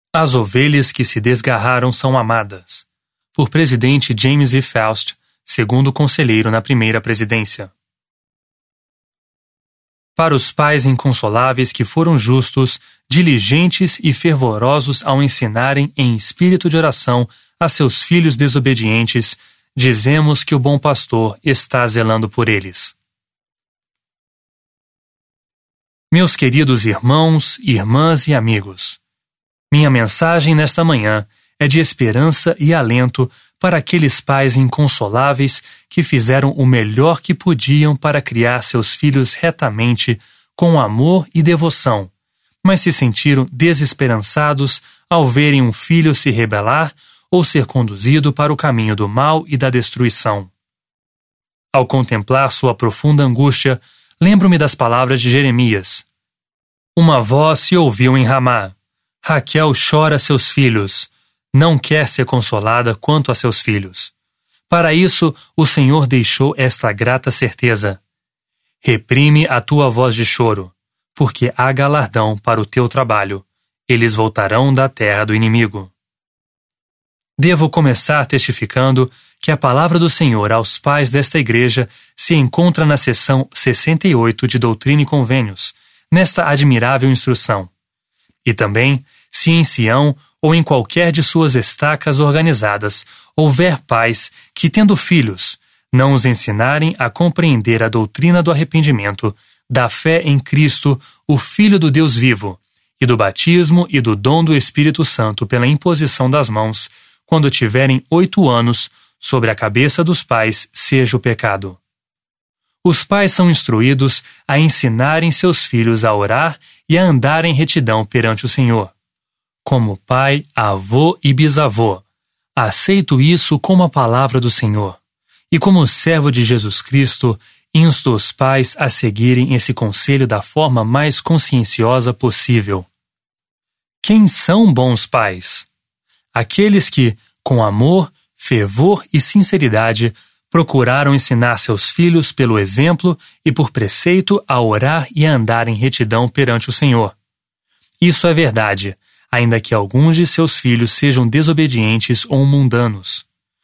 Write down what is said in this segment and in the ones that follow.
As ovelhas que se desgarraram são amadas. Por presidente James E. Faust, segundo conselheiro na primeira presidência. Para os pais inconsoláveis que foram justos, diligentes e fervorosos ao ensinarem em espírito de oração a seus filhos desobedientes, dizemos que o bom pastor está zelando por eles. Meus queridos irmãos, irmãs e amigos, minha mensagem nesta manhã é de esperança e alento para aqueles pais inconsoláveis que fizeram o melhor que podiam para criar seus filhos retamente, com amor e devoção, mas se sentiram desesperançados ao verem um filho se rebelar ou ser conduzido para o caminho do mal e da destruição. Ao contemplar sua profunda angústia, lembro-me das palavras de Jeremias. Uma voz se ouviu em Ramá. Raquel chora seus filhos, não quer ser consolada quanto a seus filhos. Para isso, o Senhor deixou esta grata certeza. Reprime a tua voz de choro, porque há galardão para o teu trabalho. Eles voltarão da terra do inimigo. Devo começar testificando que a palavra do Senhor aos pais desta igreja se encontra na seção 68 de Doutrina e Convênios, nesta admirável instrução. E também, se em Sião ou em qualquer de suas estacas organizadas houver pais que, tendo filhos, não os ensinarem a compreender a doutrina do arrependimento, da fé em Cristo, o Filho do Deus vivo, e do batismo e do dom do Espírito Santo pela imposição das mãos, quando tiverem 8 anos, sobre a cabeça dos pais seja o pecado. Os pais são instruídos a ensinarem seus filhos a orar e a andar em retidão perante o Senhor. Como pai, avô e bisavô, aceito isso como a palavra do Senhor. E como servo de Jesus Cristo, insto os pais a seguirem esse conselho da forma mais conscienciosa possível. Quem são bons pais? Aqueles que, com amor, fervor e sinceridade, procuraram ensinar seus filhos pelo exemplo e por preceito a orar e a andar em retidão perante o Senhor. Isso é verdade, ainda que alguns de seus filhos sejam desobedientes ou mundanos.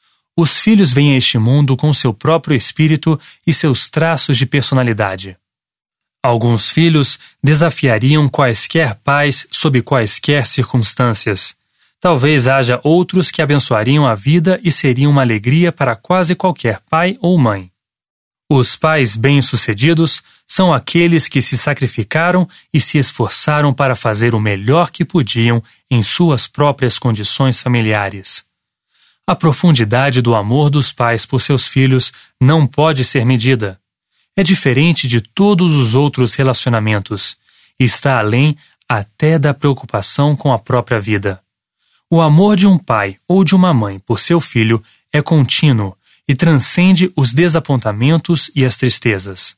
Os filhos vêm a este mundo com seu próprio espírito e seus traços de personalidade. Alguns filhos desafiariam quaisquer pais sob quaisquer circunstâncias. Talvez haja outros que abençoariam a vida e seriam uma alegria para quase qualquer pai ou mãe. Os pais bem-sucedidos são aqueles que se sacrificaram e se esforçaram para fazer o melhor que podiam em suas próprias condições familiares. A profundidade do amor dos pais por seus filhos não pode ser medida. É diferente de todos os outros relacionamentos e está além até da preocupação com a própria vida. O amor de um pai ou de uma mãe por seu filho é contínuo e transcende os desapontamentos e as tristezas.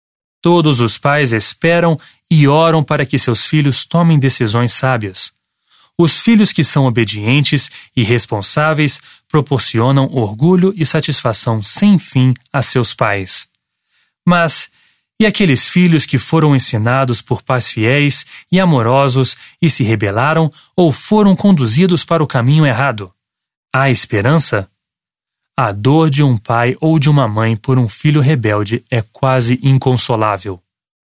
Todos os pais esperam e oram para que seus filhos tomem decisões sábias. Os filhos que são obedientes e responsáveis proporcionam orgulho e satisfação sem fim a seus pais. Mas, e aqueles filhos que foram ensinados por pais fiéis e amorosos e se rebelaram ou foram conduzidos para o caminho errado? Há esperança? A dor de um pai ou de uma mãe por um filho rebelde é quase inconsolável.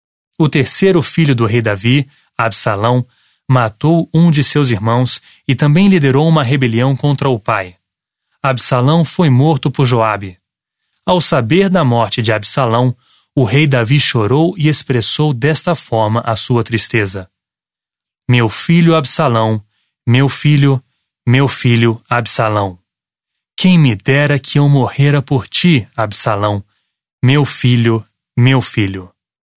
O terceiro filho do rei Davi, Absalão, matou um de seus irmãos e também liderou uma rebelião contra o pai. Absalão foi morto por Joabe. Ao saber da morte de Absalão, o rei Davi chorou e expressou desta forma a sua tristeza. Meu filho Absalão, meu filho Absalão. Quem me dera que eu morrera por ti, Absalão, meu filho, meu filho.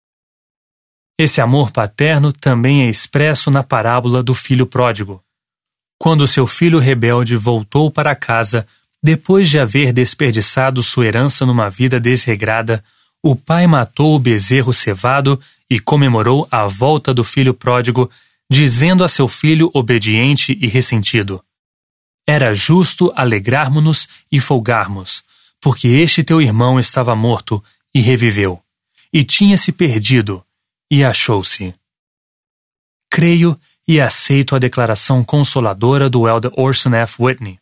Esse amor paterno também é expresso na parábola do filho pródigo. Quando seu filho rebelde voltou para casa, depois de haver desperdiçado sua herança numa vida desregrada, o pai matou o bezerro cevado e comemorou a volta do filho pródigo, dizendo a seu filho obediente e ressentido: Era justo alegrarmos-nos e folgarmos, porque este teu irmão estava morto e reviveu, e tinha se perdido e achou-se. Creio e aceito a declaração consoladora do Elder Orson F. Whitney.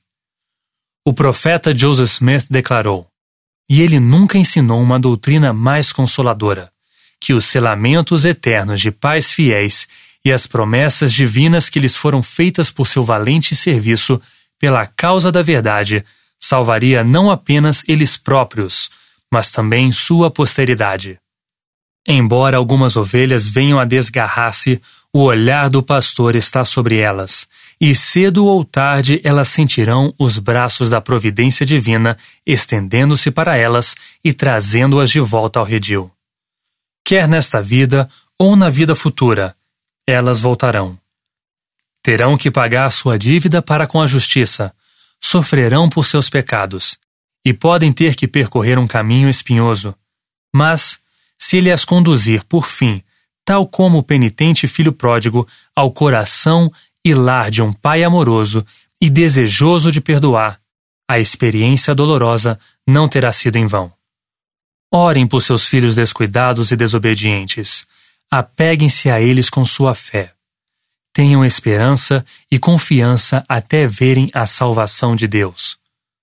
O profeta Joseph Smith declarou: "E ele nunca ensinou uma doutrina mais consoladora, que os selamentos eternos de pais fiéis e as promessas divinas que lhes foram feitas por seu valente serviço pela causa da verdade salvaria não apenas eles próprios, mas também sua posteridade. Embora algumas ovelhas venham a desgarrar-se, o olhar do pastor está sobre elas, e cedo ou tarde elas sentirão os braços da providência divina estendendo-se para elas e trazendo-as de volta ao redil. Quer nesta vida ou na vida futura, elas voltarão. Terão que pagar sua dívida para com a justiça, sofrerão por seus pecados, e podem ter que percorrer um caminho espinhoso, mas, se ele as conduzir por fim, tal como o penitente filho pródigo, ao coração e lar de um pai amoroso e desejoso de perdoar, a experiência dolorosa não terá sido em vão. Orem por seus filhos descuidados e desobedientes. Apeguem-se a eles com sua fé. Tenham esperança e confiança até verem a salvação de Deus.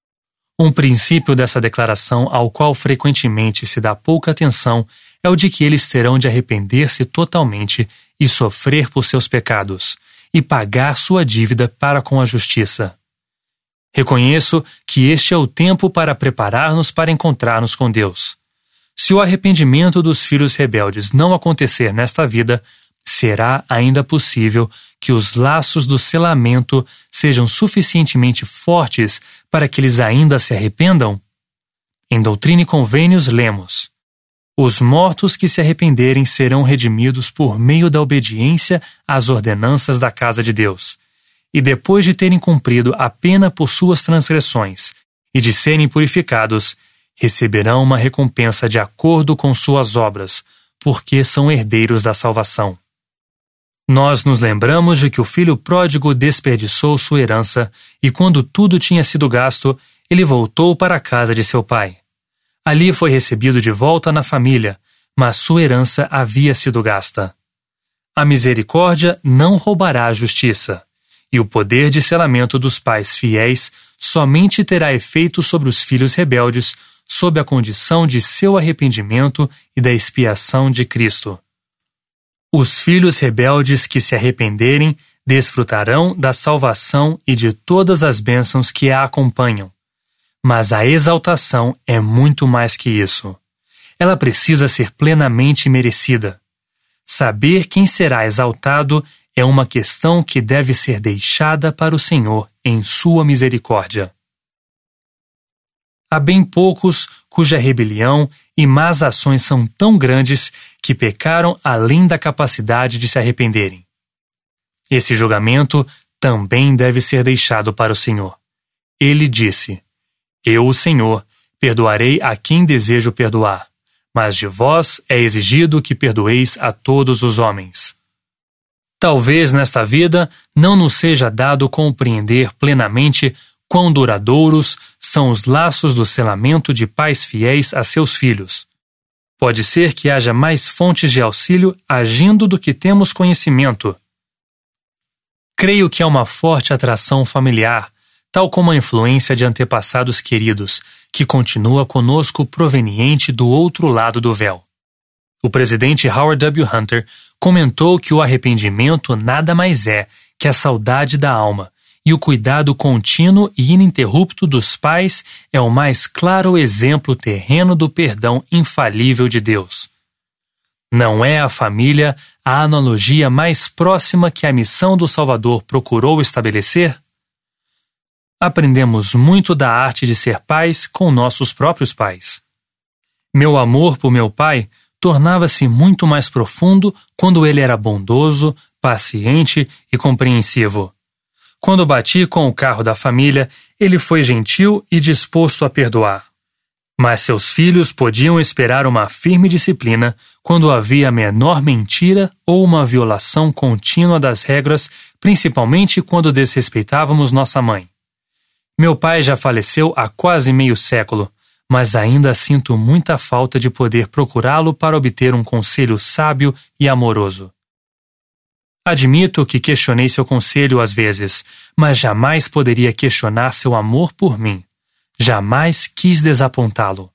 Um princípio dessa declaração ao qual frequentemente se dá pouca atenção é o de que eles terão de arrepender-se totalmente e sofrer por seus pecados, e pagar sua dívida para com a justiça. Reconheço que este é o tempo para preparar-nos para encontrar-nos com Deus. Se o arrependimento dos filhos rebeldes não acontecer nesta vida, será ainda possível que os laços do selamento sejam suficientemente fortes para que eles ainda se arrependam? Em Doutrina e Convênios lemos: "Os mortos que se arrependerem serão redimidos por meio da obediência às ordenanças da casa de Deus, e depois de terem cumprido a pena por suas transgressões e de serem purificados, receberão uma recompensa de acordo com suas obras, porque são herdeiros da salvação." Nós nos lembramos de que o filho pródigo desperdiçou sua herança e, quando tudo tinha sido gasto, ele voltou para a casa de seu pai. Ali foi recebido de volta na família, mas sua herança havia sido gasta. A misericórdia não roubará a justiça, e o poder de selamento dos pais fiéis somente terá efeito sobre os filhos rebeldes sob a condição de seu arrependimento e da expiação de Cristo. Os filhos rebeldes que se arrependerem desfrutarão da salvação e de todas as bênçãos que a acompanham. Mas a exaltação é muito mais que isso. Ela precisa ser plenamente merecida. Saber quem será exaltado é uma questão que deve ser deixada para o Senhor em sua misericórdia. Há bem poucos cuja rebelião e más ações são tão grandes que pecaram além da capacidade de se arrependerem. Esse julgamento também deve ser deixado para o Senhor. Ele disse: "Eu, o Senhor, perdoarei a quem desejo perdoar, mas de vós é exigido que perdoeis a todos os homens." Talvez nesta vida não nos seja dado compreender plenamente quão duradouros são os laços do selamento de pais fiéis a seus filhos. Pode ser que haja mais fontes de auxílio agindo do que temos conhecimento. Creio que há uma forte atração familiar, tal como a influência de antepassados queridos, que continua conosco proveniente do outro lado do véu. O presidente Howard W. Hunter comentou que o arrependimento nada mais é que a saudade da alma, e o cuidado contínuo e ininterrupto dos pais é o mais claro exemplo terreno do perdão infalível de Deus. Não é a família a analogia mais próxima que a missão do Salvador procurou estabelecer? Aprendemos muito da arte de ser pais com nossos próprios pais. Meu amor por meu pai tornava-se muito mais profundo quando ele era bondoso, paciente e compreensivo. Quando bati com o carro da família, ele foi gentil e disposto a perdoar. Mas seus filhos podiam esperar uma firme disciplina quando havia a menor mentira ou uma violação contínua das regras, principalmente quando desrespeitávamos nossa mãe. Meu pai já faleceu há quase meio século, mas ainda sinto muita falta de poder procurá-lo para obter um conselho sábio e amoroso. Admito que questionei seu conselho às vezes, mas jamais poderia questionar seu amor por mim. Jamais quis desapontá-lo.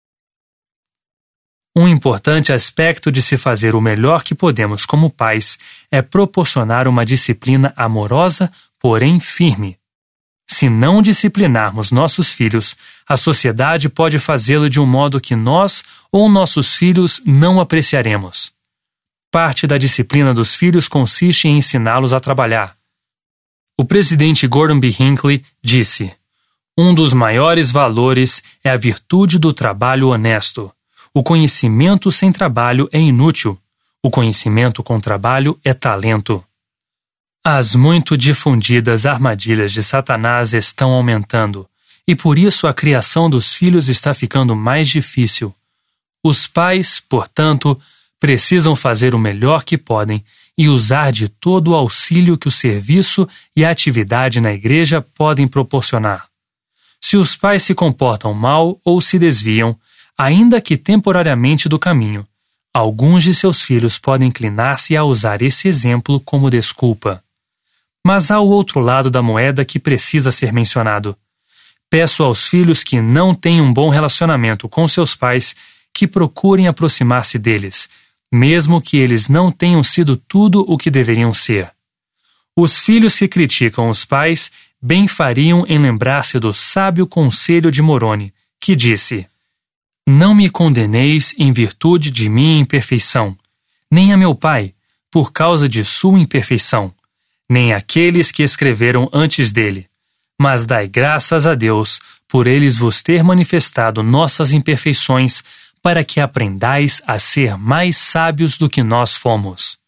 Um importante aspecto de se fazer o melhor que podemos como pais é proporcionar uma disciplina amorosa, porém firme. Se não disciplinarmos nossos filhos, a sociedade pode fazê-lo de um modo que nós ou nossos filhos não apreciaremos. Parte da disciplina dos filhos consiste em ensiná-los a trabalhar. O presidente Gordon B. Hinckley disse: "Um dos maiores valores é a virtude do trabalho honesto. O conhecimento sem trabalho é inútil. O conhecimento com trabalho é talento." As muito difundidas armadilhas de Satanás estão aumentando, e por isso a criação dos filhos está ficando mais difícil. Os pais, portanto, precisam fazer o melhor que podem e usar de todo o auxílio que o serviço e a atividade na igreja podem proporcionar. Se os pais se comportam mal ou se desviam, ainda que temporariamente do caminho, alguns de seus filhos podem inclinar-se a usar esse exemplo como desculpa. Mas há o outro lado da moeda que precisa ser mencionado. Peço aos filhos que não têm um bom relacionamento com seus pais que procurem aproximar-se deles, mesmo que eles não tenham sido tudo o que deveriam ser. Os filhos que criticam os pais bem fariam em lembrar-se do sábio conselho de Moroni, que disse: "Não me condeneis em virtude de minha imperfeição, nem a meu pai, por causa de sua imperfeição, nem aqueles que escreveram antes dele, mas dai graças a Deus por eles vos ter manifestado nossas imperfeições, para que aprendais a ser mais sábios do que nós fomos."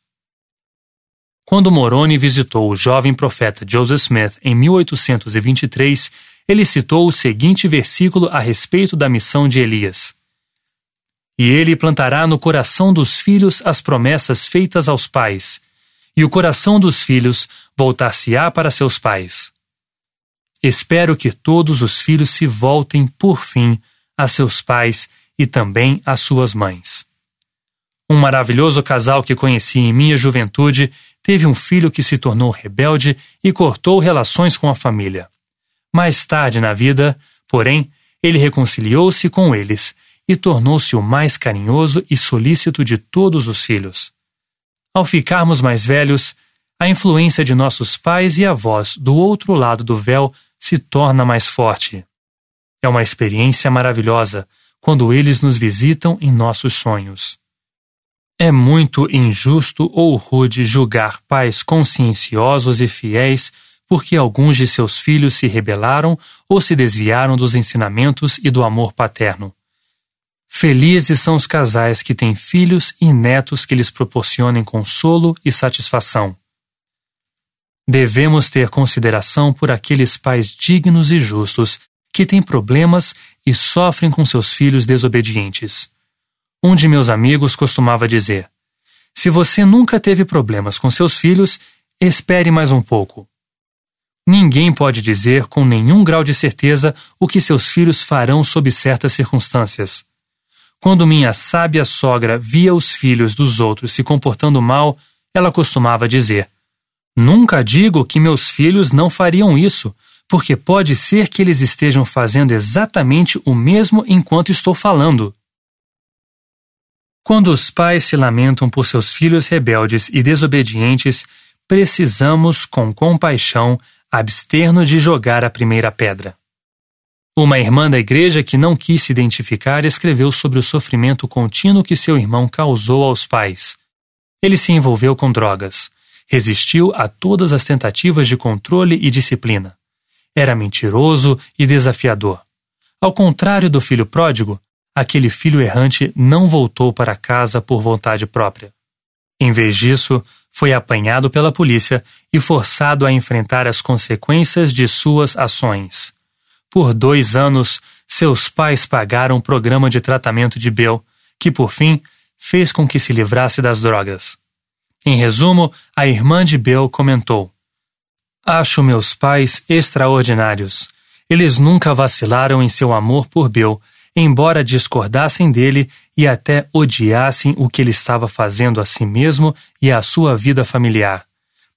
Quando Moroni visitou o jovem profeta Joseph Smith em 1823, ele citou o seguinte versículo a respeito da missão de Elias: "E ele plantará no coração dos filhos as promessas feitas aos pais, e o coração dos filhos voltar-se-á para seus pais." Espero que todos os filhos se voltem, por fim, a seus pais e também às suas mães. Um maravilhoso casal que conheci em minha juventude teve um filho que se tornou rebelde e cortou relações com a família. Mais tarde na vida, porém, ele reconciliou-se com eles e tornou-se o mais carinhoso e solícito de todos os filhos. Ao ficarmos mais velhos, a influência de nossos pais e avós do outro lado do véu se torna mais forte. É uma experiência maravilhosa quando eles nos visitam em nossos sonhos. É muito injusto ou rude julgar pais conscienciosos e fiéis porque alguns de seus filhos se rebelaram ou se desviaram dos ensinamentos e do amor paterno. Felizes são os casais que têm filhos e netos que lhes proporcionem consolo e satisfação. Devemos ter consideração por aqueles pais dignos e justos que têm problemas e sofrem com seus filhos desobedientes. Um de meus amigos costumava dizer: "Se você nunca teve problemas com seus filhos, espere mais um pouco." Ninguém pode dizer com nenhum grau de certeza o que seus filhos farão sob certas circunstâncias. Quando minha sábia sogra via os filhos dos outros se comportando mal, ela costumava dizer: "Nunca digo que meus filhos não fariam isso, porque pode ser que eles estejam fazendo exatamente o mesmo enquanto estou falando." Quando os pais se lamentam por seus filhos rebeldes e desobedientes, precisamos, com compaixão, abster-nos de jogar a primeira pedra. Uma irmã da igreja que não quis se identificar escreveu sobre o sofrimento contínuo que seu irmão causou aos pais. Ele se envolveu com drogas, resistiu a todas as tentativas de controle e disciplina. Era mentiroso e desafiador. Ao contrário do filho pródigo, aquele filho errante não voltou para casa por vontade própria. Em vez disso, foi apanhado pela polícia e forçado a enfrentar as consequências de suas ações. Por 2 anos, seus pais pagaram um programa de tratamento de Bill, que, por fim, fez com que se livrasse das drogas. Em resumo, a irmã de Bill comentou: "Acho meus pais extraordinários. Eles nunca vacilaram em seu amor por Bill, embora discordassem dele e até odiassem o que ele estava fazendo a si mesmo e à sua vida familiar.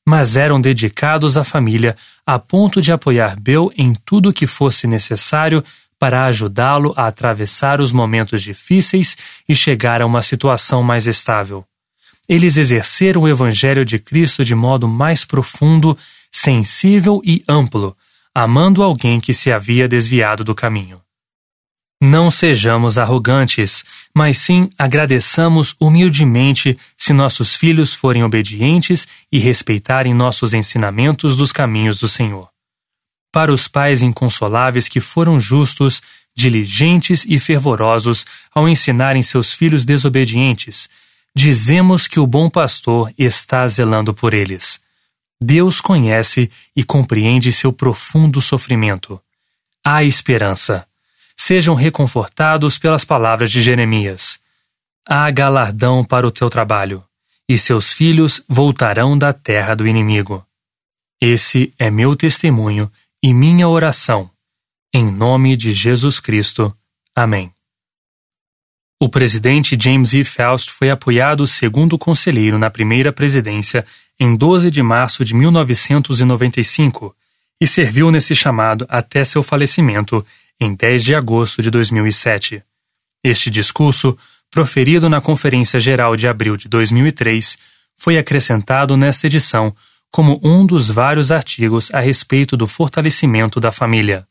mas eram dedicados à família a ponto de apoiar Bill em tudo o que fosse necessário para ajudá-lo a atravessar os momentos difíceis e chegar a uma situação mais estável. Eles exerceram o Evangelho de Cristo de modo mais profundo, sensível e amplo, amando alguém que se havia desviado do caminho. Não sejamos arrogantes, mas sim agradeçamos humildemente se nossos filhos forem obedientes e respeitarem nossos ensinamentos dos caminhos do Senhor. Para os pais inconsoláveis que foram justos, diligentes e fervorosos ao ensinarem seus filhos desobedientes, dizemos que o bom pastor está zelando por eles. Deus conhece e compreende seu profundo sofrimento. Há esperança. Sejam reconfortados pelas palavras de Jeremias. Há galardão para o teu trabalho, e seus filhos voltarão da terra do inimigo. Esse é meu testemunho e minha oração. Em nome de Jesus Cristo. Amém. O presidente James E. Faust foi apoiado segundo conselheiro na primeira presidência em 12 de março de 1995 e serviu nesse chamado até seu falecimento em 10 de agosto de 2007. Este discurso, proferido na Conferência Geral de abril de 2003, foi acrescentado nesta edição como um dos vários artigos a respeito do fortalecimento da família.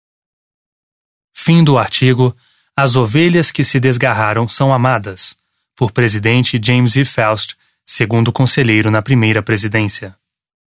Fim do artigo As ovelhas que se desgarraram são amadas, por presidente James E. Faust, segundo conselheiro na primeira presidência.